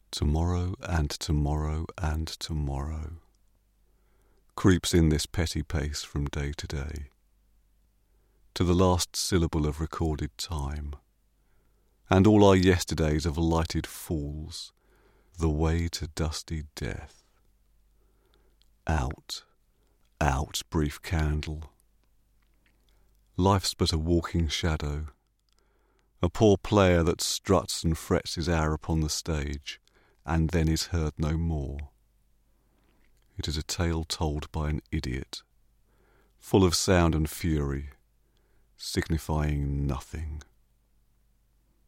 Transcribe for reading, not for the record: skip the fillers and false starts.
Tomorrow and tomorrow and tomorrow creeps in this petty pace from day to day, to the last syllable of recorded time, and all our yesterdays of lighted fools, the way to dusty death. Out, out, brief candle. Life's but a walking shadow, a poor player that struts and frets his hour upon the stage, and then is heard no more. It is a tale told by an idiot, full of sound and fury, signifying nothing.